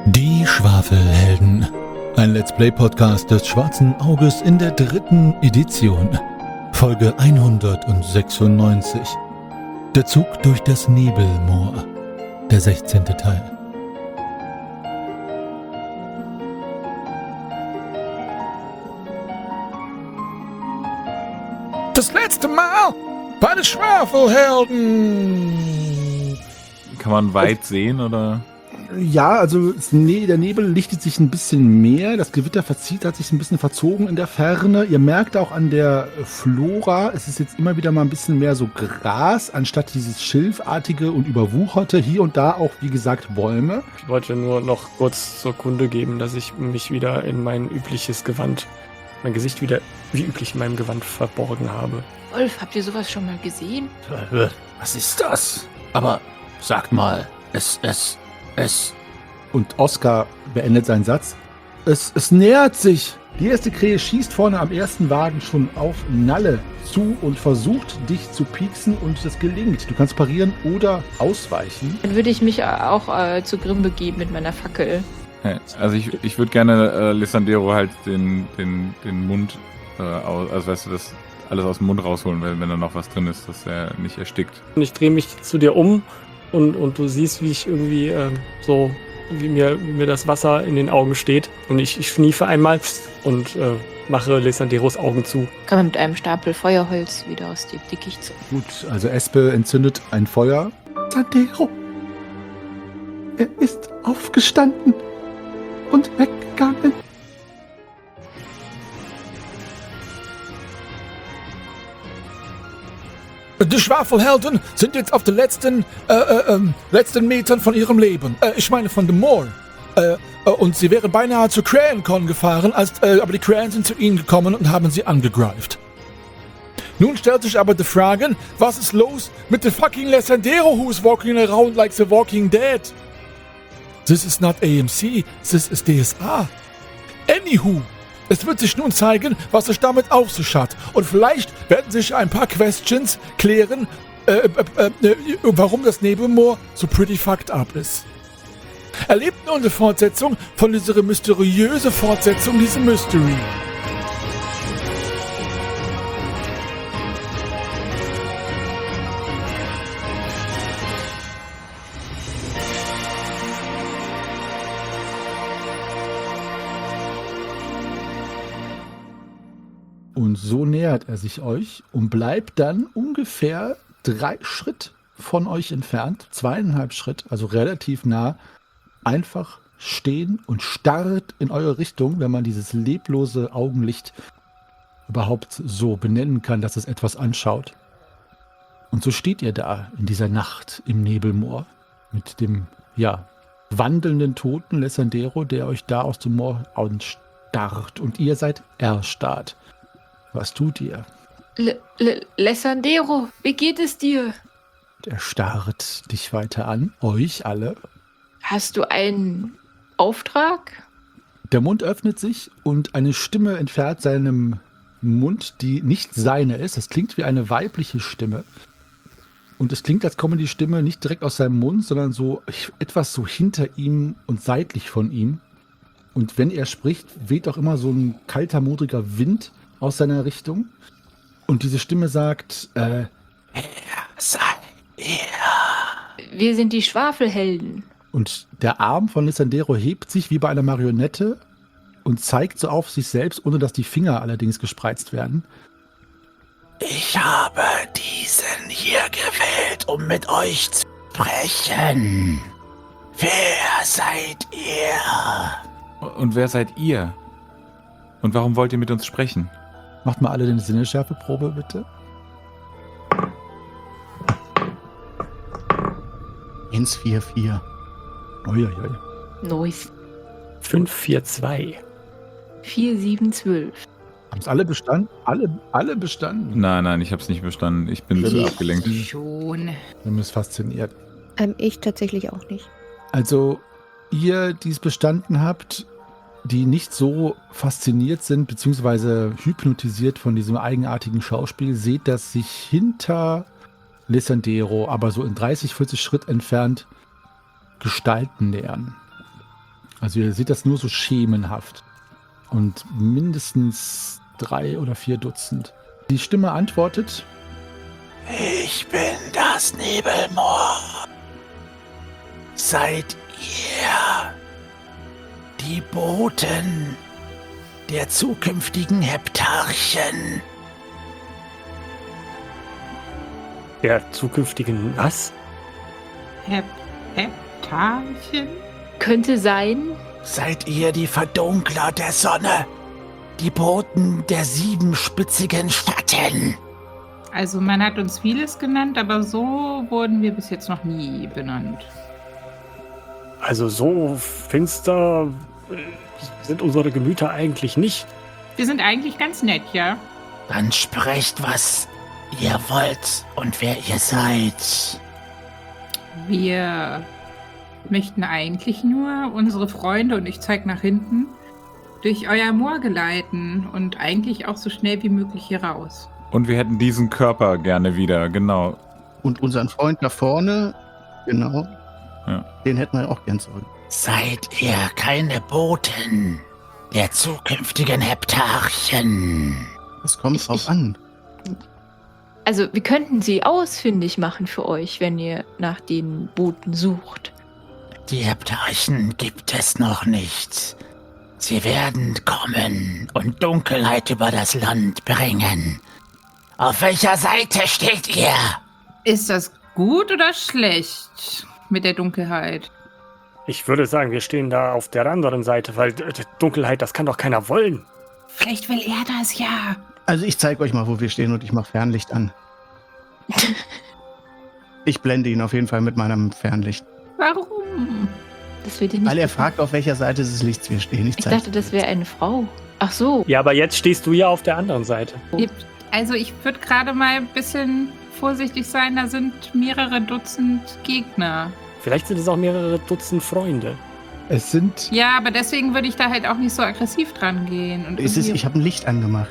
Die Schwafelhelden. Ein Let's Play-Podcast des Schwarzen Auges in der 3. Edition. Folge 196. Der Zug durch das Nebelmoor. Der 16. Teil. Das letzte Mal bei den Schwafelhelden. Kann man weit sehen, oder? Ja, also der Nebel lichtet sich ein bisschen mehr, das Gewitter hat sich ein bisschen verzogen in der Ferne. Ihr merkt auch an der Flora, es ist jetzt immer wieder mal ein bisschen mehr so Gras, anstatt dieses Schilfartige und Überwucherte. Hier und da auch, wie gesagt, Bäume. Ich wollte nur noch kurz zur Kunde geben, dass ich mich wieder in mein Gesicht wieder wie üblich in meinem Gewand verborgen habe. Wolf, habt ihr sowas schon mal gesehen? Was ist das? Aber sag mal, es. Und Oskar beendet seinen Satz. Es nähert sich. Die erste Krähe schießt vorne am ersten Wagen schon auf Nalle zu und versucht, dich zu pieksen, und das gelingt. Du kannst parieren oder ausweichen. Dann würde ich mich auch zu Grimm begeben mit meiner Fackel. Also ich würde gerne Lissandero halt den Mund, also weißt du, das alles aus dem Mund rausholen, wenn da noch was drin ist, dass er nicht erstickt. Und ich drehe mich zu dir um und du siehst, wie ich irgendwie wie mir das Wasser in den Augen steht. Und ich schniefe einmal und mache Lissanderos Augen zu. Kann man mit einem Stapel Feuerholz wieder aus dem Dickicht zu. Gut, also Espe entzündet ein Feuer. Sandero, er ist aufgestanden und weggegangen. Die Schwafelhelden sind jetzt auf den letzten Metern von ihrem Leben. Ich meine von dem Moor. Und sie wären beinahe zur CraneCon gefahren, aber die Cranen sind zu ihnen gekommen und haben sie angegreift. Nun stellt sich aber die Frage, was ist los mit dem fucking Lissandero who's walking around like the Walking Dead? This is not AMC, this is DSA. Anywho, es wird sich nun zeigen, was es damit auf sich hat. Und vielleicht werden sich ein paar Questions klären, warum das Nebelmoor so pretty fucked up ist. Erlebt nun eine Fortsetzung von dieser mysteriösen Fortsetzung, diese Mystery. Und so nähert er sich euch und bleibt dann ungefähr 3 Schritt von euch entfernt, 2,5 Schritt, also relativ nah, einfach stehen und starrt in eure Richtung, wenn man dieses leblose Augenlicht überhaupt so benennen kann, dass es etwas anschaut. Und so steht ihr da in dieser Nacht im Nebelmoor mit dem, wandelnden toten Lissandero, der euch da aus dem Moor anstarrt, und ihr seid erstarrt. Was tut ihr? Lissandero, wie geht es dir? Der starrt dich weiter an, euch alle. Hast du einen Auftrag? Der Mund öffnet sich und eine Stimme entfernt seinem Mund, die nicht seine ist. Es klingt wie eine weibliche Stimme. Und es klingt, als komme die Stimme nicht direkt aus seinem Mund, sondern so etwas so hinter ihm und seitlich von ihm. Und wenn er spricht, weht auch immer so ein kalter, modriger Wind aus seiner Richtung. Und diese Stimme sagt, wer seid ihr? Wir sind die Schwafelhelden. Und der Arm von Lissandero hebt sich wie bei einer Marionette und zeigt so auf sich selbst, ohne dass die Finger allerdings gespreizt werden. Ich habe diesen hier gewählt, um mit euch zu sprechen. Wer seid ihr? Und wer seid ihr? Und warum wollt ihr mit uns sprechen? Macht mal alle eine Sinneschärfeprobe, bitte. 144. Uiuiui. Nice. 542. 4712. Haben es alle bestanden? Alle bestanden? Nein, ich hab's nicht bestanden. Ich bin zu abgelenkt. Schon. Wir sind fasziniert. Ich tatsächlich auch nicht. Also, ihr, die es bestanden habt, die nicht so fasziniert sind, beziehungsweise hypnotisiert von diesem eigenartigen Schauspiel, seht, dass sich hinter Lissandero, aber so in 30, 40 Schritt entfernt, Gestalten nähern. Also ihr seht das nur so schemenhaft. Und mindestens 3 oder 4 Dutzend. Die Stimme antwortet: Ich bin das Nebelmoor. Seid ihr die Boten der zukünftigen Heptarchen? Der zukünftigen was? Heptarchen? Könnte sein. Seid ihr die Verdunkler der Sonne? Die Boten der 7-spitzigen Schatten? Also man hat uns vieles genannt, aber so wurden wir bis jetzt noch nie benannt. Also so finster sind unsere Gemüter eigentlich nicht. Wir sind eigentlich ganz nett, ja? Dann sprecht, was ihr wollt und wer ihr seid. Wir möchten eigentlich nur unsere Freunde, und ich zeige nach hinten, durch euer Moor geleiten und eigentlich auch so schnell wie möglich hier raus. Und wir hätten diesen Körper gerne wieder, genau. Und unseren Freund da vorne, genau, Ja. den hätten wir auch gern zurück. Seid ihr keine Boten der zukünftigen Heptarchen? Das kommt drauf an. Also wir könnten sie ausfindig machen für euch, wenn ihr nach den Boten sucht. Die Heptarchen gibt es noch nicht. Sie werden kommen und Dunkelheit über das Land bringen. Auf welcher Seite steht ihr? Ist das gut oder schlecht mit der Dunkelheit? Ich würde sagen, wir stehen da auf der anderen Seite, weil Dunkelheit, das kann doch keiner wollen. Vielleicht will er das ja. Also ich zeige euch mal, wo wir stehen und ich mache Fernlicht an. Ich blende ihn auf jeden Fall mit meinem Fernlicht. Warum? Das wird dir nicht Weil er gefallen. fragt, auf welcher Seite des Lichts wir stehen. Ich dachte, das wäre eine Frau. Ach so. Ja, aber jetzt stehst du ja auf der anderen Seite. Also ich würde gerade mal ein bisschen vorsichtig sein, da sind mehrere Dutzend Gegner. Vielleicht sind es auch mehrere Dutzend Freunde. Es sind Ja, aber deswegen würde ich da halt auch nicht so aggressiv dran gehen. Und Ich habe ein Licht angemacht.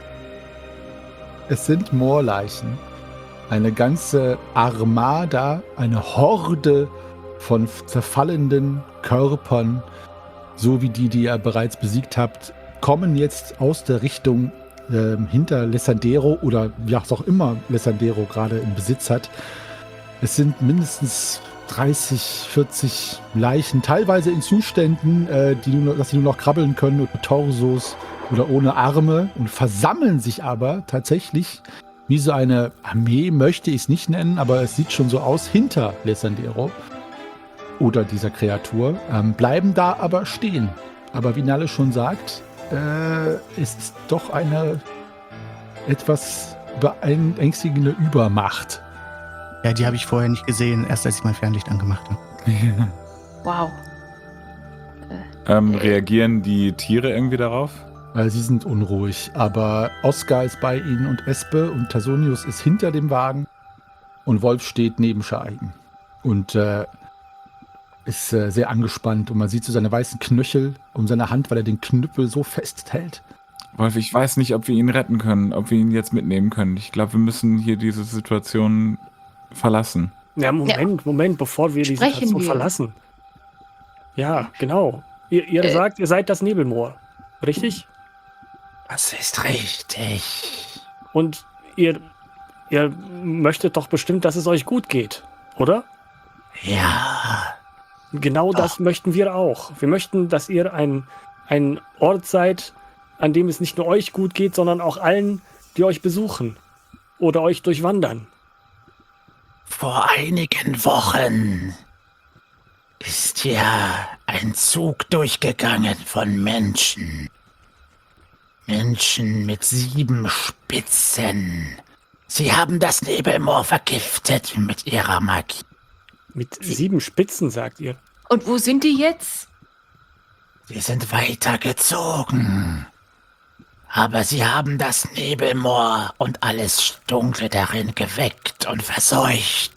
Moorleichen. Eine ganze Armada, eine Horde von zerfallenden Körpern, so wie die ihr bereits besiegt habt, kommen jetzt aus der Richtung hinter Lessandero oder was auch immer Lessandero gerade im Besitz hat. Es sind mindestens 30, 40 Leichen, teilweise in Zuständen, dass sie nur noch krabbeln können, oder Torsos oder ohne Arme, und versammeln sich aber tatsächlich wie so eine Armee, möchte ich es nicht nennen, aber es sieht schon so aus, hinter Lessandero oder dieser Kreatur, bleiben da aber stehen. Aber wie Nalle schon sagt, ist doch eine etwas beängstigende Übermacht. Ja, die habe ich vorher nicht gesehen, erst als ich mein Fernlicht angemacht habe. Wow. Reagieren die Tiere irgendwie darauf? Sie sind unruhig, aber Oskar ist bei ihnen und Espe und Tasonius ist hinter dem Wagen und Wolf steht neben Schaigen und ist sehr angespannt und man sieht so seine weißen Knöchel um seine Hand, weil er den Knüppel so festhält. Wolf, ich weiß nicht, ob wir ihn retten können, ob wir ihn jetzt mitnehmen können. Ich glaube, wir müssen hier diese Situation verlassen. Ja, Moment, bevor wir die Sprechen Situation wir. verlassen. Ja, genau. Ihr sagt, ihr seid das Nebelmoor, richtig? Das ist richtig. Und ihr möchtet doch bestimmt, dass es euch gut geht, oder? Ja, Genau das möchten wir auch. Wir möchten, dass ihr ein Ort seid, an dem es nicht nur euch gut geht, sondern auch allen, die euch besuchen oder euch durchwandern. vor einigen Wochen ist hier ein Zug durchgegangen von Menschen. Menschen mit 7 Spitzen. Sie haben das Nebelmoor vergiftet mit ihrer Magie. Mit 7 Spitzen, sagt ihr. Und wo sind die jetzt? Sie sind weitergezogen. Aber sie haben das Nebelmoor und alles Dunkle darin geweckt und verseucht.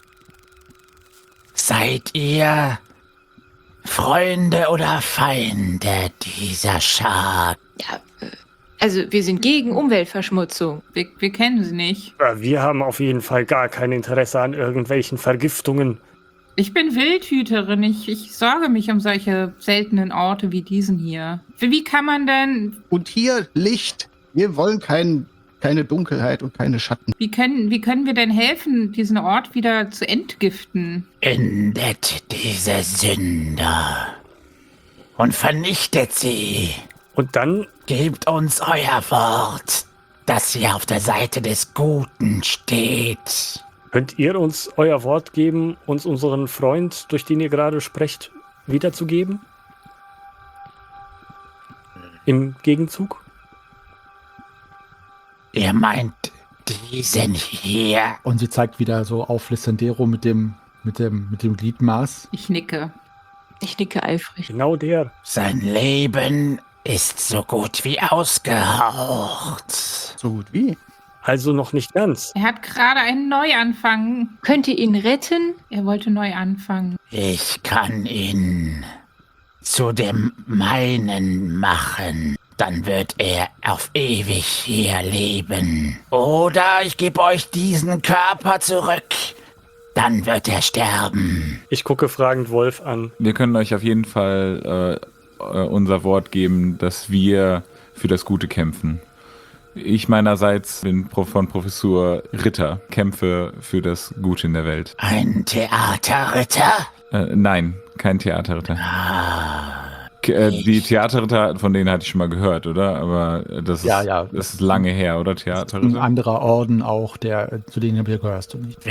Seid ihr Freunde oder Feinde dieser Schar? Ja, also wir sind gegen Umweltverschmutzung. Wir kennen sie nicht. Wir haben auf jeden Fall gar kein Interesse an irgendwelchen Vergiftungen. Ich bin Wildhüterin. Ich sorge mich um solche seltenen Orte wie diesen hier. Wie kann man denn, Und hier Licht. Wir wollen keine Dunkelheit und keine Schatten. wie können wir denn helfen, diesen Ort wieder zu entgiften? Findet diese Sünder und vernichtet sie. Und dann, Gebt uns euer Wort, dass ihr auf der Seite des Guten steht. könnt ihr uns euer Wort geben, uns unseren Freund, durch den ihr gerade sprecht, wiederzugeben? Im Gegenzug? Ihr meint diesen hier? Und sie zeigt wieder so auf Lissandero mit dem Gliedmaß. Ich nicke. Ich nicke eifrig. Genau der. Sein Leben ist so gut wie ausgehaucht. So gut wie. Also noch nicht ganz. Er hat gerade einen Neuanfang. Könnt ihr ihn retten? Er wollte neu anfangen. Ich kann ihn zu dem meinen machen. Dann wird er auf ewig hier leben. Oder ich gebe euch diesen Körper zurück. Dann wird er sterben. Ich gucke fragend Wolf an. Wir können euch auf jeden Fall unser Wort geben, dass wir für das Gute kämpfen. Ich meinerseits bin von Professur Ritter, kämpfe für das Gute in der Welt. Ein Theaterritter? Nein, kein Theaterritter. Die Theaterritter, von denen hatte ich schon mal gehört, oder? Aber das ist, Ja. Das ist lange her, oder? Ein Theaterritter? anderer Orden auch, zu denen gehörst du nicht.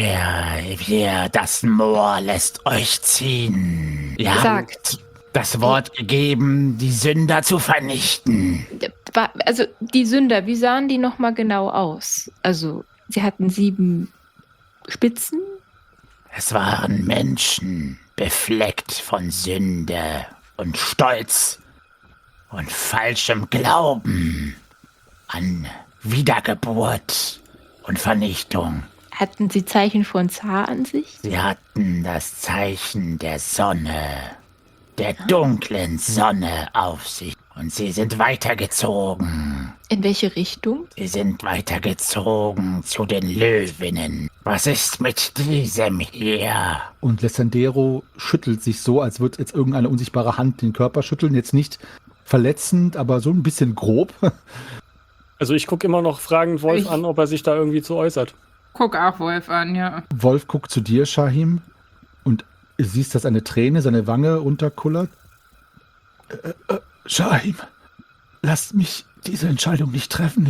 Das Moor lässt euch ziehen. Ihr Sagt. habt das Wort gegeben, die Sünder zu vernichten. Also die Sünder, wie sahen die nochmal genau aus? Also sie hatten 7 Spitzen. Es waren Menschen, befleckt von Sünde und Stolz und falschem Glauben an Wiedergeburt und Vernichtung. Hatten sie Zeichen von Zar an sich? Sie hatten das Zeichen der Sonne, der dunklen Sonne auf sich. Und sie sind weitergezogen. In welche Richtung? Sie sind weitergezogen zu den Löwinnen. Was ist mit diesem hier? Und Lissandero schüttelt sich so, als würde jetzt irgendeine unsichtbare Hand den Körper schütteln. Jetzt nicht verletzend, aber so ein bisschen grob. Also ich gucke immer noch fragend Wolf an, ob er sich da irgendwie zu äußert. Guck auch Wolf an, ja. Wolf guckt zu dir, Shahim, und du siehst, dass eine Träne seine Wange unterkullert. Shahim, lasst mich diese Entscheidung nicht treffen.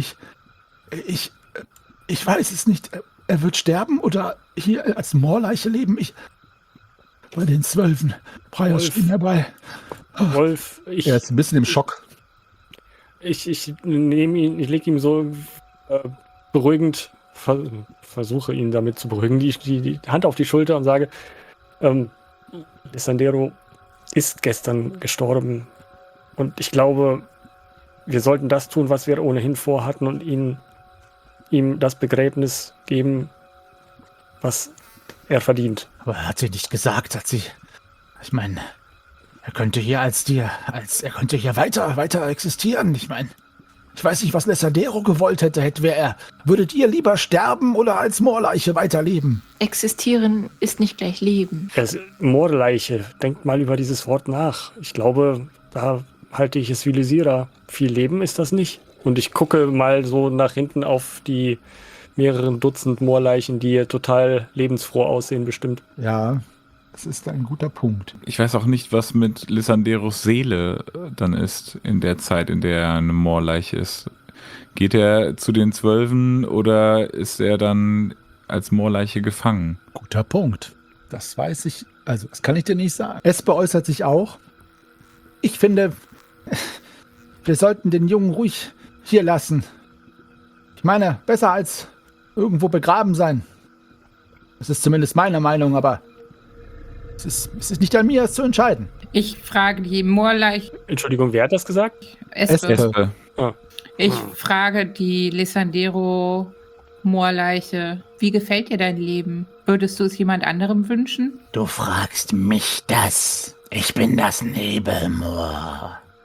Ich weiß es nicht. Er wird sterben oder hier als Moorleiche leben. Bei den 12 Praios stehen herbei. Wolf, Er ist ein bisschen im Schock. ich nehme ihn, ich lege ihm so beruhigend, versuche ihn damit zu beruhigen, die Hand auf die Schulter und sage, Lissandero ist gestern gestorben. Und ich glaube, wir sollten das tun, was wir ohnehin vorhatten und ihm das Begräbnis geben, was er verdient. Aber er hat sie nicht gesagt, ich meine, er könnte hier er könnte hier weiter existieren. Ich meine, ich weiß nicht, was Lissandero gewollt hätte, würdet ihr lieber sterben oder als Moorleiche weiterleben? Existieren ist nicht gleich Leben. Moorleiche, denkt mal über dieses Wort nach. Ich glaube, da halte ich es wie Lysira. Viel Leben ist das nicht. Und ich gucke mal so nach hinten auf die mehreren Dutzend Moorleichen, die hier total lebensfroh aussehen, bestimmt. Ja, das ist ein guter Punkt. Ich weiß auch nicht, was mit Lissanderos Seele dann ist in der Zeit, in der er eine Moorleiche ist. Geht er zu den 12 oder ist er dann als Moorleiche gefangen? Guter Punkt. Das weiß ich, also das kann ich dir nicht sagen. Espe äußert sich auch. Ich finde, wir sollten den Jungen ruhig hier lassen. Ich meine, besser als irgendwo begraben sein. Das ist zumindest meine Meinung, aber es ist nicht an mir, es zu entscheiden. Ich frage die Moorleiche. Entschuldigung, wer hat das gesagt? Espe. Espe. Ich frage die Lissandero Moorleiche. Wie gefällt dir dein Leben? Würdest du es jemand anderem wünschen? Du fragst mich das. Ich bin das Nebelmoor.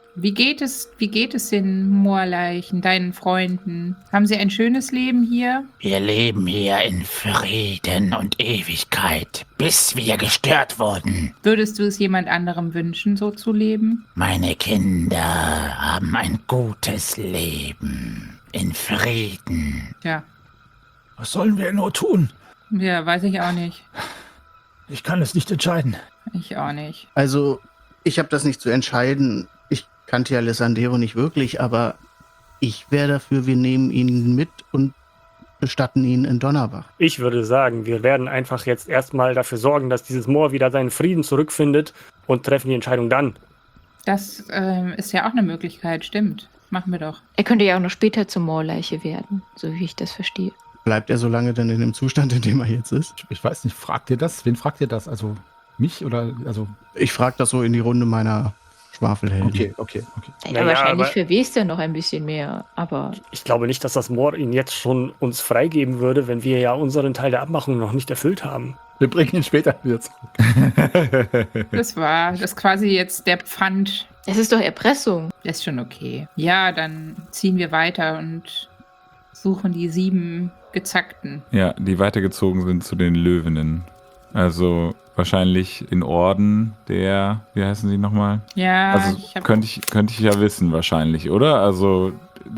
Wie geht es den Moorleichen, deinen Freunden? Haben sie ein schönes Leben hier? Wir leben hier in Frieden und Ewigkeit, bis wir gestört wurden. Würdest du es jemand anderem wünschen, so zu leben? Meine Kinder haben ein gutes Leben in Frieden. Ja, Was sollen wir nur tun? ja, weiß ich auch nicht. Ich kann es nicht entscheiden. Ich auch nicht. Also, ich habe das nicht zu entscheiden. Ich kannte ja Alessandro nicht wirklich, aber ich wäre dafür, wir nehmen ihn mit und bestatten ihn in Donnerbach. Ich würde sagen, wir werden einfach jetzt erstmal dafür sorgen, dass dieses Moor wieder seinen Frieden zurückfindet und treffen die Entscheidung dann. Das ist ja auch eine Möglichkeit, stimmt. Machen wir doch. Er könnte ja auch noch später zur Moorleiche werden, so wie ich das verstehe. Bleibt er so lange denn in dem Zustand, in dem er jetzt ist? Ich weiß nicht, fragt ihr das? Wen fragt ihr das? Also mich oder also? Ich frage das so in die Runde meiner Schwafelhelden. Okay. Ja, Naja, wahrscheinlich aber- verwest er noch ein bisschen mehr, aber Ich glaube nicht, dass das Moor ihn jetzt schon uns freigeben würde, wenn wir ja unseren Teil der Abmachung noch nicht erfüllt haben. Wir bringen ihn später wieder zurück. Das war das quasi jetzt der Pfand. es ist doch Erpressung. Das ist schon okay. Ja, dann ziehen wir weiter und suchen die 7 Gezackten. Ja, die weitergezogen sind zu den Löwinnen. Also wahrscheinlich in Orden der, wie heißen sie nochmal? Ja, Also ich hab, könnte ich ja wissen wahrscheinlich, oder? Also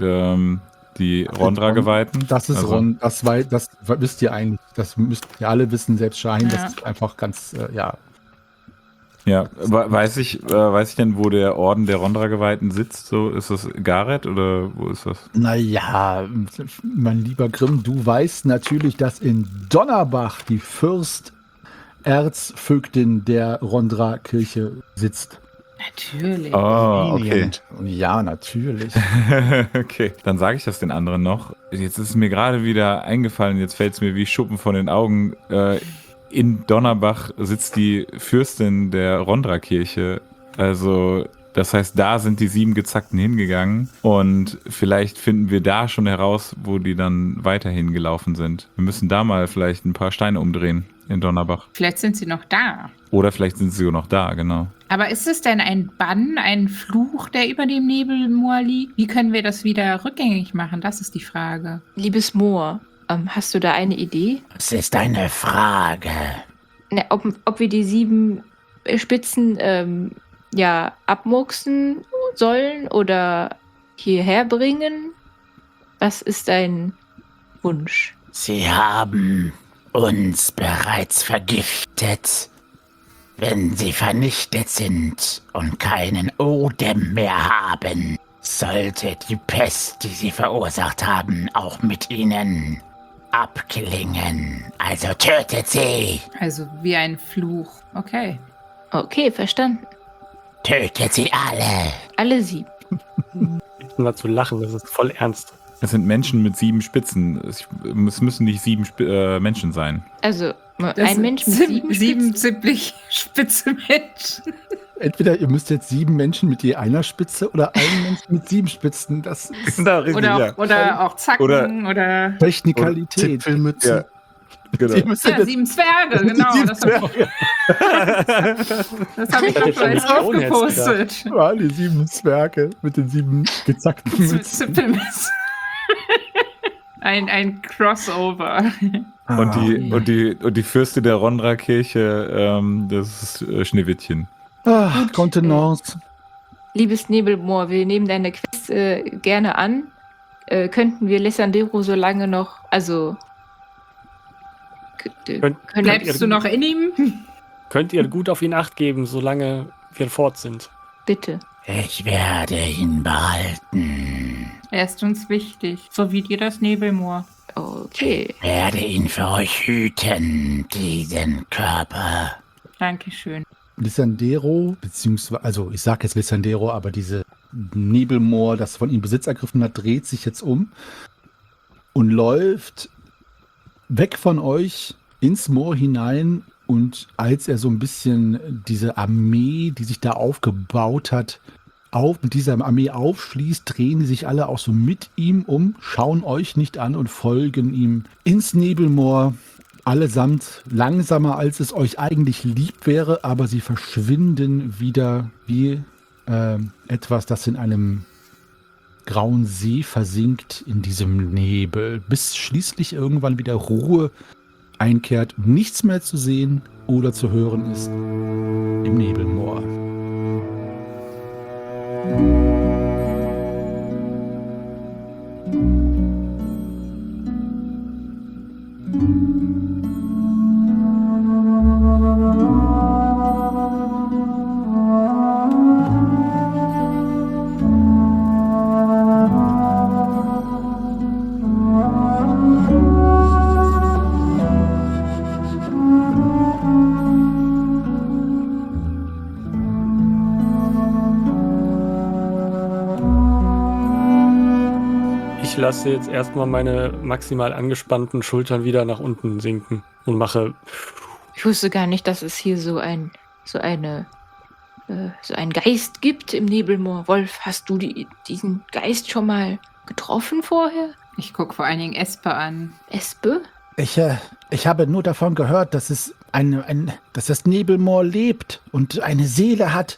die Rondra-Geweihten. Das ist also, Ron, das wisst ihr eigentlich. Das müsst ihr alle wissen, selbst Shahin. Ja. Das ist einfach ganz, ja. Ja, weiß ich denn, wo der Orden der Rondra-Geweihten sitzt? So, ist das Gareth oder wo ist das? Naja, mein lieber Grimm, du weißt natürlich, dass in Donnerbach die Fürsterzvögtin der Rondra-Kirche sitzt. natürlich. Oh, okay. Und ja, natürlich. Okay, dann sage ich das den anderen noch. Jetzt ist es mir gerade wieder eingefallen, jetzt fällt es mir wie Schuppen von den Augen. In Donnerbach sitzt die Fürstin der Rondra-Kirche. Also, das heißt, da sind die 7 Gezackten hingegangen. Und vielleicht finden wir da schon heraus, wo die dann weiterhin gelaufen sind. Wir müssen da mal vielleicht ein paar Steine umdrehen in Donnerbach. Vielleicht sind sie noch da. Oder vielleicht sind sie sogar noch da, genau. Aber ist es denn ein Bann, ein Fluch, der über dem Nebelmoor liegt? Wie können wir das wieder rückgängig machen? Das ist die Frage. Liebes Moor, hast du da eine Idee? Das ist eine Frage. Ne, ob wir die 7 Spitzen abmurksen sollen oder hierher bringen? Was ist dein Wunsch? Sie haben uns bereits vergiftet. Wenn sie vernichtet sind und keinen Odem mehr haben, sollte die Pest, die sie verursacht haben, auch mit ihnen abklingen. Also tötet sie! Also wie ein Fluch. Okay. Okay, verstanden. Tötet sie alle! Alle 7. Mal zu lachen, das ist voll ernst. Es sind Menschen mit 7 Spitzen. Es müssen nicht 7 Menschen sein. Also ein Mensch mit 7 7 ziemlich spitze Menschen. Entweder ihr müsst jetzt 7 Menschen mit je einer Spitze oder einen Menschen mit 7 Spitzen. Das ist Oder auch Zacken oder Technikalität. Zipfelmützen. Genau. Ihr müsst ja, jetzt 7 Zwerge, genau. sieben Das habe ich doch schon aufgepostet. die 7 Zwerge mit den 7 gezackten Mützen. Zippelmess. Ein Crossover. Und die Fürste der Rondra-Kirche, das ist Schneewittchen. Ach, Kontenance. Liebes Nebelmoor, wir nehmen deine Quest gerne an. Könnten wir Alessandro so lange noch, also Bleibst du noch in ihm? Könnt ihr gut auf ihn Acht geben, solange wir fort sind? bitte. Ich werde ihn behalten. Er ist uns wichtig, so wie dir das Nebelmoor. Okay. Werde ihn für euch hüten, diesen Körper. Dankeschön. Lissandero, beziehungsweise, also ich sage jetzt Lissandero, aber diese Nebelmoor, das von ihm Besitz ergriffen hat, dreht sich jetzt um und läuft weg von euch ins Moor hinein. Und als er so ein bisschen diese Armee, die sich da aufgebaut hat, mit dieser Armee aufschließt, drehen die sich alle auch so mit ihm um, schauen euch nicht an und folgen ihm ins Nebelmoor. Allesamt langsamer, als es euch eigentlich lieb wäre, aber sie verschwinden wieder wie etwas, das in einem grauen See versinkt in diesem Nebel, bis schließlich irgendwann wieder Ruhe einkehrt und nichts mehr zu sehen oder zu hören ist im Nebelmoor. Ich lasse jetzt erstmal meine maximal angespannten Schultern wieder nach unten sinken und mache. Ich wusste gar nicht, dass es hier so einen Geist gibt im Nebelmoor. Wolf, hast du diesen Geist schon mal getroffen vorher? Ich gucke vor allen Dingen Espe an. Espe? Ich habe nur davon gehört, dass es dass das Nebelmoor lebt und eine Seele hat.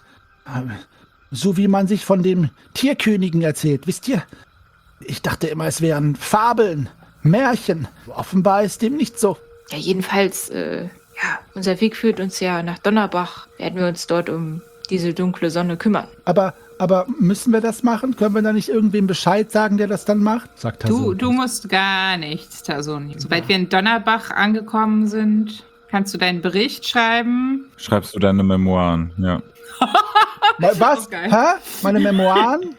So wie man sich von dem Tierkönigen erzählt, wisst ihr? Ich dachte immer, es wären Fabeln, Märchen. Offenbar ist dem nicht so. Ja, jedenfalls, unser Weg führt uns ja nach Donnerbach. Werden wir uns dort um diese dunkle Sonne kümmern. Aber müssen wir das machen? Können wir da nicht irgendwem Bescheid sagen, der das dann macht? Sagt Tasun. Du musst gar nichts, Tasun. Sobald wir in Donnerbach angekommen sind, kannst du deinen Bericht schreiben. Schreibst du deine Memoiren, ja. Was? Okay. Hä? Meine Memoiren?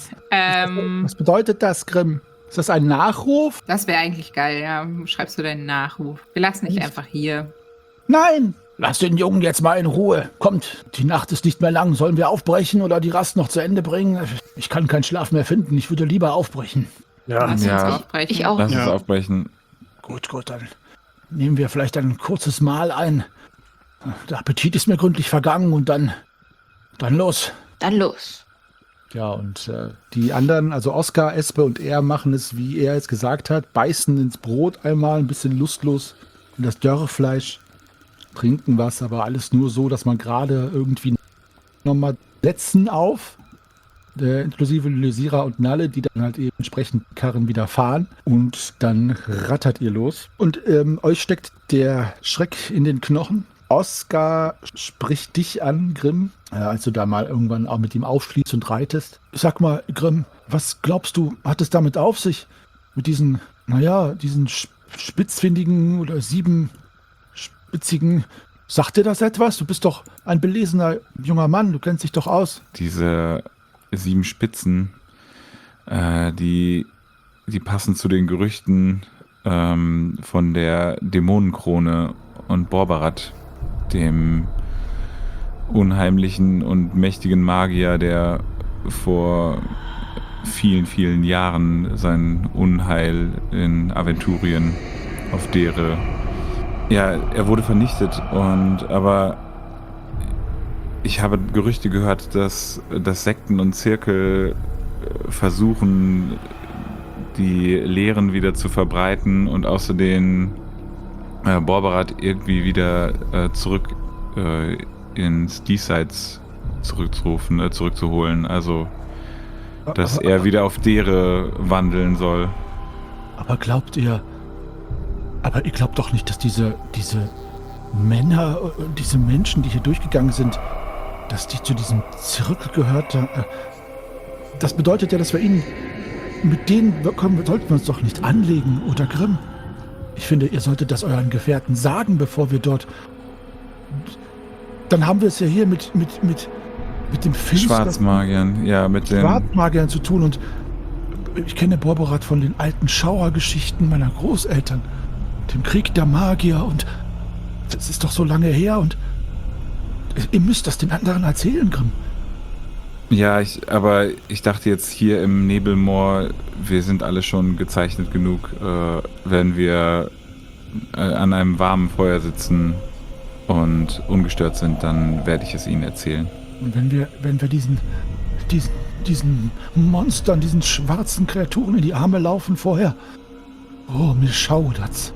Was bedeutet das, Grimm? Ist das ein Nachruf? Das wäre eigentlich geil, ja. Schreibst du deinen Nachruf. Wir lassen dich einfach hier. Nein! Lass den Jungen jetzt mal in Ruhe. Kommt, die Nacht ist nicht mehr lang. Sollen wir aufbrechen oder die Rast noch zu Ende bringen? Ich kann keinen Schlaf mehr finden. Ich würde lieber aufbrechen. Ja, Lass uns Ja. aufbrechen. Ich auch. Lass uns aufbrechen. Gut, dann nehmen wir vielleicht ein kurzes Mahl ein. Der Appetit ist mir gründlich vergangen und dann los. Dann los. Ja, und die anderen, also Oskar, Espe und er, machen es, wie er es gesagt hat, beißen ins Brot einmal, ein bisschen lustlos in das Dörrefleisch, trinken was, aber alles nur so, dass man gerade irgendwie nochmal setzen auf, inklusive Lysira und Nalle, die dann halt eben entsprechend Karren wieder fahren und dann rattert ihr los. Und euch steckt der Schreck in den Knochen. Oskar spricht dich an, Grimm, als du da mal irgendwann auch mit ihm aufschließt und reitest. Sag mal, Grimm, was glaubst du, hat es damit auf sich? Mit diesen spitzfindigen oder siebenspitzigen. Sagt dir das etwas? Du bist doch ein belesener junger Mann, du kennst dich doch aus. Diese 7 Spitzen, die passen zu den Gerüchten von der Dämonenkrone und Borbarat, dem unheimlichen und mächtigen Magier, der vor vielen, vielen Jahren sein Unheil in Aventurien auf Dere. Ja, er wurde vernichtet aber ich habe Gerüchte gehört, dass Sekten und Zirkel versuchen, die Lehren wieder zu verbreiten und außerdem Borbarat irgendwie wieder zurück ins Diesseits zurückzuholen. Also, dass er wieder auf Dere wandeln soll. Aber ihr glaubt doch nicht, dass diese Männer, diese Menschen, die hier durchgegangen sind, dass die zu diesem Zirkel gehört. Das bedeutet ja, dass mit denen sollten wir uns doch nicht anlegen, oder Grimm? Ich finde, ihr solltet das euren Gefährten sagen, bevor wir dort... Dann haben wir es ja hier mit dem Schwarzmagiern, ja, mit den Schwarzmagiern zu tun. Und ich kenne Borbarat von den alten Schauergeschichten meiner Großeltern, dem Krieg der Magier, und das ist doch so lange her, und ihr müsst das den anderen erzählen, Grimm. Ja, aber ich dachte jetzt hier im Nebelmoor, wir sind alle schon gezeichnet genug, wenn wir an einem warmen Feuer sitzen und ungestört sind, dann werde ich es Ihnen erzählen. Und wenn wir diesen Monstern, diesen schwarzen Kreaturen in die Arme laufen vorher, oh, mir schaudert's.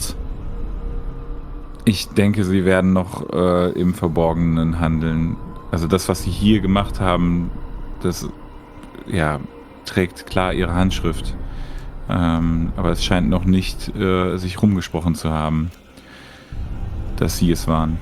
Ich denke, Sie werden noch im Verborgenen handeln. Also das, was sie hier gemacht haben, das trägt klar ihre Handschrift. Aber es scheint noch nicht sich rumgesprochen zu haben, dass sie es waren.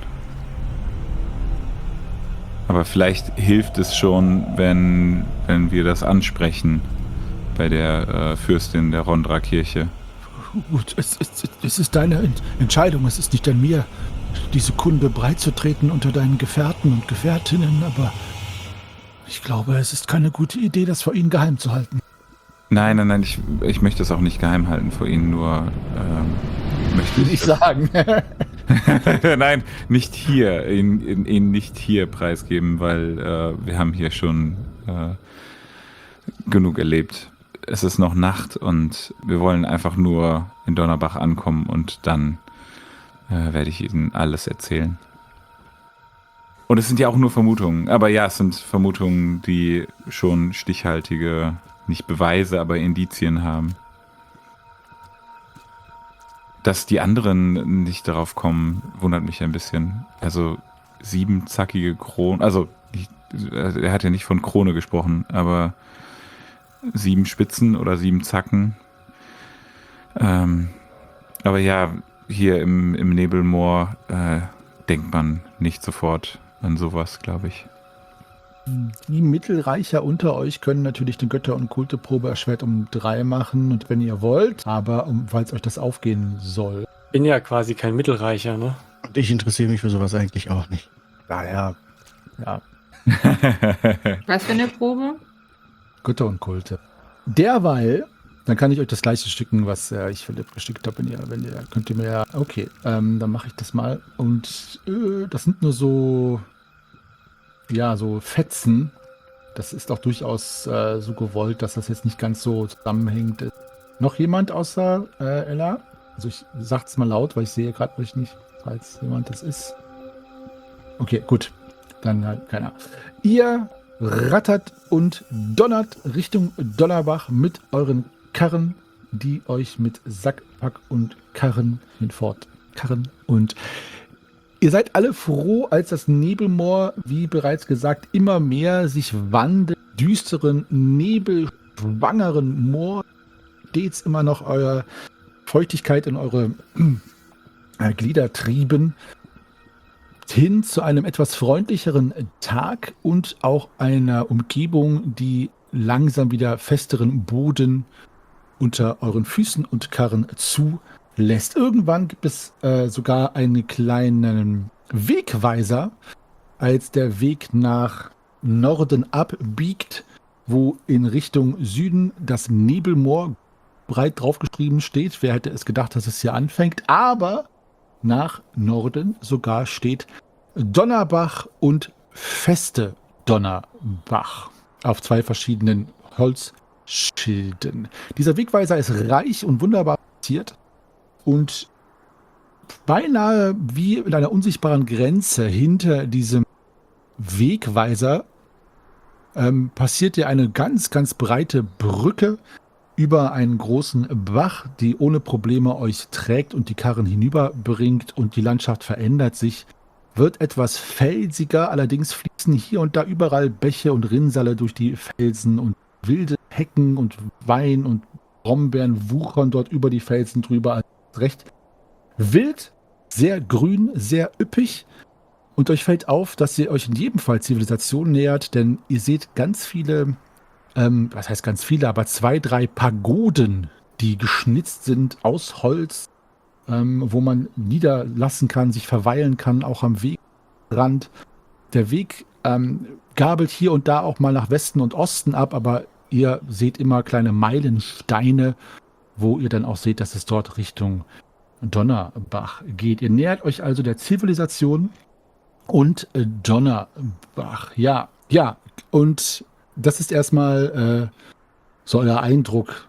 Aber vielleicht hilft es schon, wenn wir das ansprechen bei der Fürstin der Rondra-Kirche. Gut, es ist deine Entscheidung. Es ist nicht an mir, diese Kunde breitzutreten unter deinen Gefährten und Gefährtinnen, aber ich glaube, es ist keine gute Idee, das vor ihnen geheim zu halten. Nein, ich möchte es auch nicht geheim halten vor Ihnen, nur möchte ich Nicht sagen. Nein, nicht hier, ihn nicht hier preisgeben, weil wir haben hier schon genug erlebt. Es ist noch Nacht und wir wollen einfach nur in Donnerbach ankommen und dann werde ich Ihnen alles erzählen. Und es sind ja auch nur Vermutungen, aber ja, es sind Vermutungen, die schon stichhaltige, nicht Beweise, aber Indizien haben. Dass die anderen nicht darauf kommen, wundert mich ein bisschen. Also 7 zackige Kronen, also er hat ja nicht von Krone gesprochen, aber 7 Spitzen oder 7 Zacken. Aber ja, hier im Nebelmoor denkt man nicht sofort an sowas, glaube ich. Die Mittelreicher unter euch können natürlich den Götter- und Kulteprobe erschwert um 3 machen und wenn ihr wollt, aber falls euch das aufgehen soll. Bin ja quasi kein Mittelreicher, ne? Und ich interessiere mich für sowas eigentlich auch nicht. Daher, ja, Was für eine Probe? Götter und Kulte. Derweil, dann kann ich euch das gleiche schicken, was ich Philipp geschickt habe, wenn ihr könnt ihr mir, okay, dann mache ich das mal und das sind nur so Fetzen. Das ist auch durchaus so gewollt, dass das jetzt nicht ganz so zusammenhängt. Noch jemand außer Ella? Also ich sag's mal laut, weil ich sehe gerade euch nicht, falls jemand das ist. Okay, gut. Dann halt keiner. Ihr rattert und donnert Richtung Donnerbach mit euren Karren, die euch mit Sackpack und Karren hinfortkarren. Und ihr seid alle froh, als das Nebelmoor, wie bereits gesagt, immer mehr sich wandelt. Düsteren, nebelschwangeren Moor. Stets immer noch eure Feuchtigkeit in eure Glieder trieben. Hin zu einem etwas freundlicheren Tag und auch einer Umgebung, die langsam wieder festeren Boden unter euren Füßen und Karren zulässt. Irgendwann gibt es sogar einen kleinen Wegweiser, als der Weg nach Norden abbiegt, wo in Richtung Süden das Nebelmoor breit draufgeschrieben steht. Wer hätte es gedacht, dass es hier anfängt? Aber nach Norden sogar steht Donnerbach und Feste Donnerbach auf 2 verschiedenen Holzschilden. Dieser Wegweiser ist reich und wunderbar platziert und beinahe wie mit einer unsichtbaren Grenze hinter diesem Wegweiser passiert ihr eine ganz, ganz breite Brücke über einen großen Bach, die ohne Probleme euch trägt und die Karren hinüberbringt und die Landschaft verändert sich, wird etwas felsiger, allerdings fließen hier und da überall Bäche und Rinnsale durch die Felsen und wilde Hecken und Wein und Brombeeren wuchern dort über die Felsen drüber. Also recht wild, sehr grün, sehr üppig und euch fällt auf, dass ihr euch in jedem Fall Zivilisation nähert, denn ihr seht ganz viele was heißt ganz viele, aber 2, 3 Pagoden, die geschnitzt sind aus Holz, wo man niederlassen kann, sich verweilen kann, auch am Wegrand. Der Weg gabelt hier und da auch mal nach Westen und Osten ab, aber ihr seht immer kleine Meilensteine, wo ihr dann auch seht, dass es dort Richtung Donnerbach geht. Ihr nähert euch also der Zivilisation und Donnerbach. Ja, und das ist erstmal so euer Eindruck.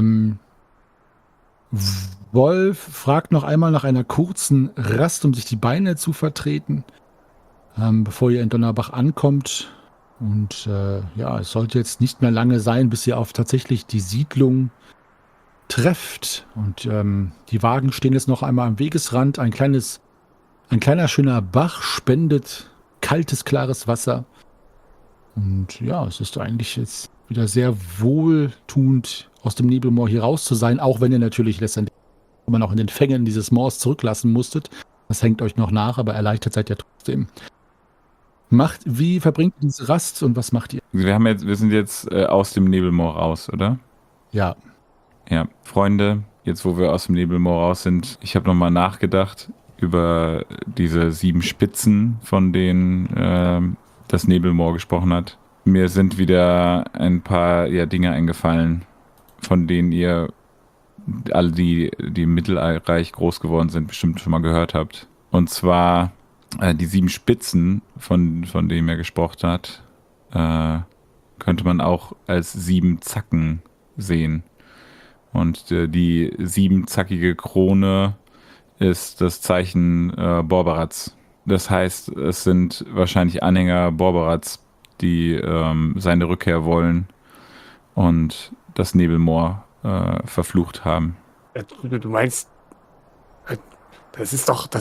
Wolf fragt noch einmal nach einer kurzen Rast, um sich die Beine zu vertreten, bevor ihr in Donnerbach ankommt. Und es sollte jetzt nicht mehr lange sein, bis ihr auf tatsächlich die Siedlung trefft. Und die Wagen stehen jetzt noch einmal am Wegesrand. Ein kleiner schöner Bach spendet kaltes, klares Wasser. Und ja, es ist eigentlich jetzt wieder sehr wohltuend, aus dem Nebelmoor hier raus zu sein, auch wenn ihr natürlich letztendlich immer noch in den Fängen dieses Moors zurücklassen musstet. Das hängt euch noch nach, aber erleichtert seid ihr trotzdem. Wie verbringt ihr diese Rast und was macht ihr? Wir sind jetzt aus dem Nebelmoor raus, oder? Ja, Ja, Freunde, jetzt wo wir aus dem Nebelmoor raus sind, ich habe nochmal nachgedacht über diese 7 Spitzen, von denen das Nebelmoor gesprochen hat. Mir sind wieder ein paar Dinge eingefallen, von denen ihr alle, die im Mittelreich groß geworden sind, bestimmt schon mal gehört habt. Und zwar die 7 Spitzen, von denen er gesprochen hat, könnte man auch als 7 Zacken sehen. Und die 7-zackige Krone ist das Zeichen Borberats. Das heißt, es sind wahrscheinlich Anhänger Borberats, die seine Rückkehr wollen und das Nebelmoor verflucht haben. Du meinst, das ist doch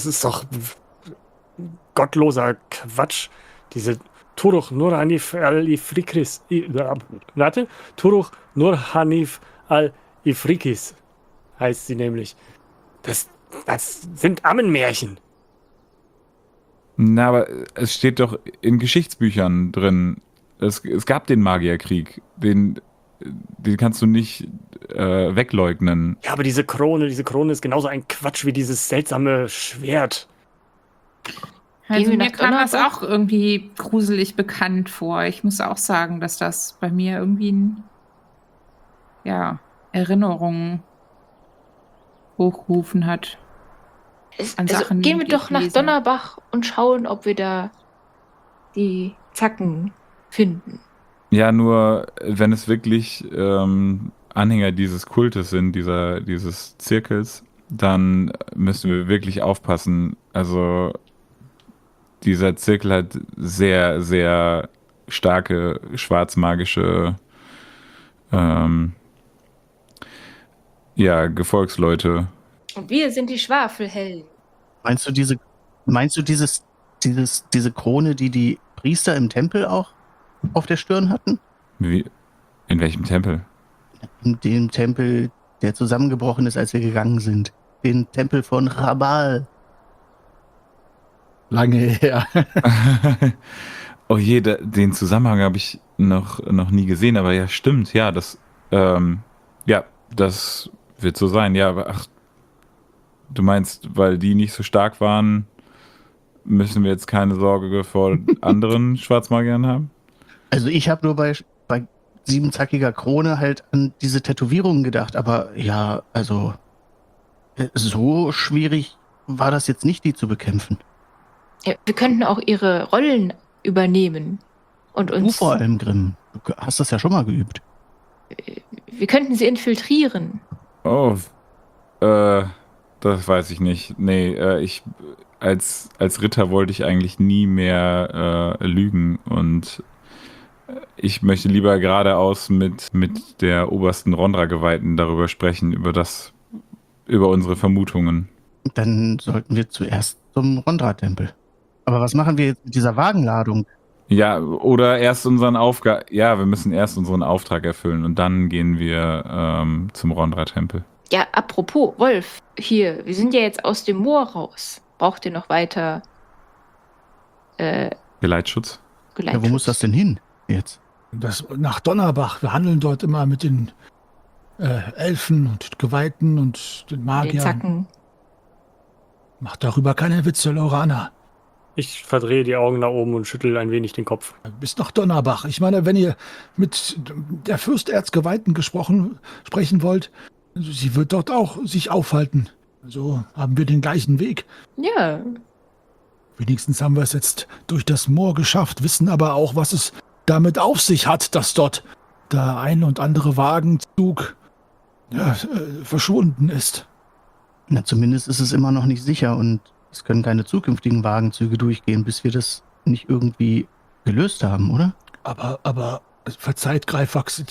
gottloser Quatsch. Diese Turuch Nur Hanif al-Ifrikis. Warte, Turuch Nur Hanif al-Ifrikis heißt sie nämlich. Das sind Ammenmärchen. Na, aber es steht doch in Geschichtsbüchern drin. Es gab den Magierkrieg. Den kannst du nicht wegleugnen. Ja, aber diese Krone ist genauso ein Quatsch wie dieses seltsame Schwert. Also wir mir nach kam das Donnerbach? auch irgendwie gruselig bekannt vor. Ich muss auch sagen, dass das bei mir irgendwie Erinnerungen hochgerufen hat. An Sachen, Gehen wir die doch ich nach lese. Donnerbach und schauen, ob wir da die Zacken finden. Ja, nur wenn es wirklich Anhänger dieses Kultes sind, dieses Zirkels, dann müssen wir wirklich aufpassen. Also dieser Zirkel hat sehr, sehr starke schwarzmagische Gefolgsleute. Und wir sind die Schwafelhelden. Meinst du diese Krone, die Priester im Tempel auch auf der Stirn hatten? Wie? In welchem Tempel? In dem Tempel, der zusammengebrochen ist, als wir gegangen sind. Den Tempel von Rabal. lange her. Oh je, den Zusammenhang habe ich noch nie gesehen, aber ja, stimmt, ja, das wird so sein, ja, aber ach, du meinst, weil die nicht so stark waren, müssen wir jetzt keine Sorge vor anderen Schwarzmagiern haben? Also ich habe nur bei 7-zackiger Krone halt an diese Tätowierungen gedacht, aber ja, also so schwierig war das jetzt nicht, die zu bekämpfen. Ja, wir könnten auch ihre Rollen übernehmen. Und Du uns. vor allem, Grimm. Du hast das ja schon mal geübt. Wir könnten sie infiltrieren. Oh, das weiß ich nicht. Nee, als Ritter wollte ich eigentlich nie mehr lügen und ich möchte lieber geradeaus mit der obersten Rondra-Geweihten darüber sprechen, über unsere Vermutungen. Dann sollten wir zuerst zum Rondra-Tempel. Aber was machen wir jetzt mit dieser Wagenladung? Ja, oder erst wir müssen erst unseren Auftrag erfüllen und dann gehen wir zum Rondra-Tempel. Ja, apropos, Wolf, hier, wir sind ja jetzt aus dem Moor raus. Braucht ihr noch weiter Geleitschutz? Geleitschutz? Ja, wo muss das denn hin jetzt? Nach Donnerbach. Wir handeln dort immer mit den Elfen und Geweihten und den Den Magiern. Zacken. Macht darüber keine Witze, Lorana. Ich verdrehe die Augen nach oben und schüttel ein wenig den Kopf. Bis nach Donnerbach. Ich meine, wenn ihr mit der Fürsterzgeweihten sprechen wollt, sie wird dort auch sich aufhalten. So haben wir den gleichen Weg. Ja, Wenigstens haben wir es jetzt durch das Moor geschafft, wissen aber auch, was es damit auf sich hat, dass dort der ein und andere Wagenzug verschwunden ist. Na, zumindest ist es immer noch nicht sicher und es können keine zukünftigen Wagenzüge durchgehen, bis wir das nicht irgendwie gelöst haben, oder? Aber verzeiht, Greifax,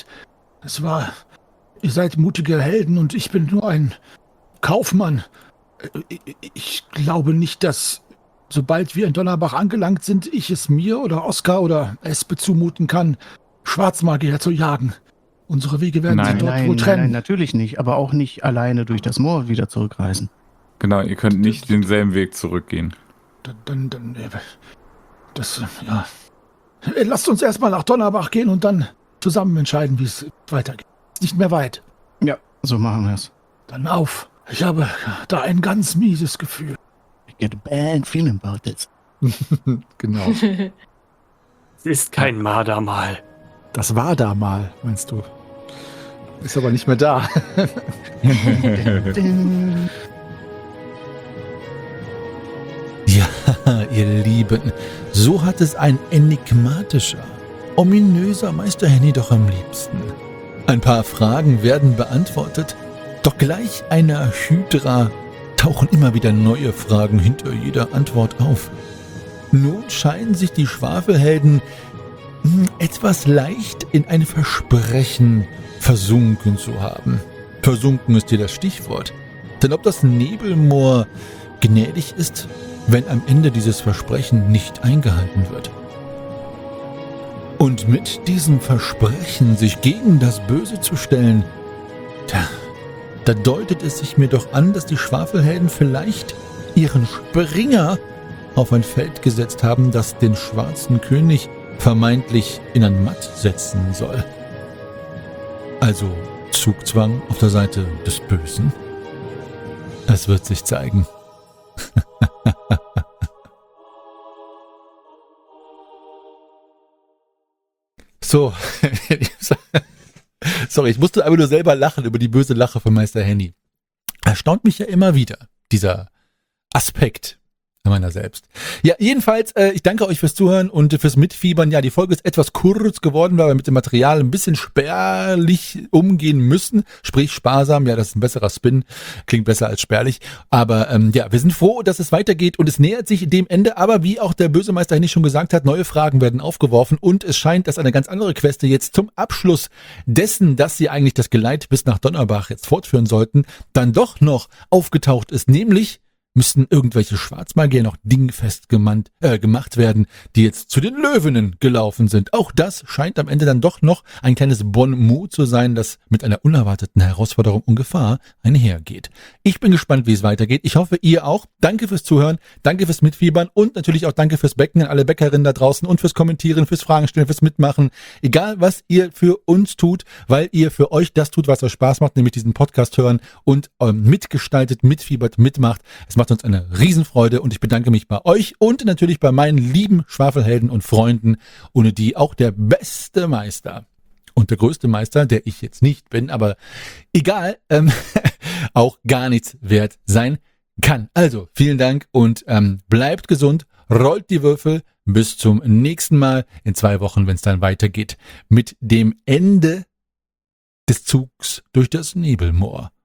ihr seid mutige Helden und ich bin nur ein Kaufmann. Ich glaube nicht, dass sobald wir in Donnerbach angelangt sind, ich es mir oder Oskar oder Espe zumuten kann, Schwarzmagier zu jagen. Unsere Wege werden sich dort wohl trennen. Nein, natürlich nicht. Aber auch nicht alleine durch das Moor wieder zurückreisen. Genau, ihr könnt nicht denselben Weg zurückgehen. Ja. Lasst uns erstmal nach Donnerbach gehen und dann zusammen entscheiden, wie es weitergeht. Ist nicht mehr weit. Ja, so machen wir es. Dann auf. Ich habe da ein ganz mieses Gefühl. I get a bad feeling about this. Genau. Es ist kein Mardermal. Das war da mal, meinst du? Ist aber nicht mehr da. Ja, ihr Lieben, so hat es ein enigmatischer, ominöser Meister Henny doch am liebsten. Ein paar Fragen werden beantwortet, doch gleich einer Hydra tauchen immer wieder neue Fragen hinter jeder Antwort auf. Nun scheinen sich die Schwafelhelden etwas leicht in ein Versprechen versunken zu haben. Versunken ist hier das Stichwort. Denn ob das Nebelmoor gnädig ist, wenn am Ende dieses Versprechen nicht eingehalten wird. Und mit diesem Versprechen, sich gegen das Böse zu stellen, da deutet es sich mir doch an, dass die Schwafelhelden vielleicht ihren Springer auf ein Feld gesetzt haben, das den schwarzen König vermeintlich in ein Matt setzen soll. Also Zugzwang auf der Seite des Bösen? Es wird sich zeigen. So, sorry, ich musste aber nur selber lachen über die böse Lache von Meister Henny. Erstaunt mich ja immer wieder, dieser Aspekt meiner selbst. Ja, jedenfalls, ich danke euch fürs Zuhören und fürs Mitfiebern. Ja, die Folge ist etwas kurz geworden, weil wir mit dem Material ein bisschen spärlich umgehen müssen. Sprich sparsam, ja, das ist ein besserer Spin. Klingt besser als spärlich. Aber ja, wir sind froh, dass es weitergeht und es nähert sich dem Ende. Aber wie auch der böse Meister Henny schon gesagt hat, neue Fragen werden aufgeworfen und es scheint, dass eine ganz andere Queste jetzt zum Abschluss dessen, dass sie eigentlich das Geleit bis nach Donnerbach jetzt fortführen sollten, dann doch noch aufgetaucht ist, nämlich müssten irgendwelche Schwarzmagier noch dingfest gemacht werden, die jetzt zu den Löwinnen gelaufen sind. Auch das scheint am Ende dann doch noch ein kleines Bon mot zu sein, das mit einer unerwarteten Herausforderung und Gefahr einhergeht. Ich bin gespannt, wie es weitergeht. Ich hoffe, ihr auch. Danke fürs Zuhören, danke fürs Mitfiebern und natürlich auch danke fürs Becken an alle Bäckerinnen da draußen und fürs Kommentieren, fürs Fragen stellen, fürs Mitmachen. Egal, was ihr für uns tut, weil ihr für euch das tut, was euch Spaß macht, nämlich diesen Podcast hören und mitgestaltet, mitfiebert, mitmacht. Es macht uns eine Riesenfreude und ich bedanke mich bei euch und natürlich bei meinen lieben Schwafelhelden und Freunden, ohne die auch der beste Meister und der größte Meister, der ich jetzt nicht bin, aber egal, auch gar nichts wert sein kann. Also, vielen Dank und bleibt gesund, rollt die Würfel, bis zum nächsten Mal in 2 Wochen, wenn es dann weitergeht mit dem Ende des Zugs durch das Nebelmoor.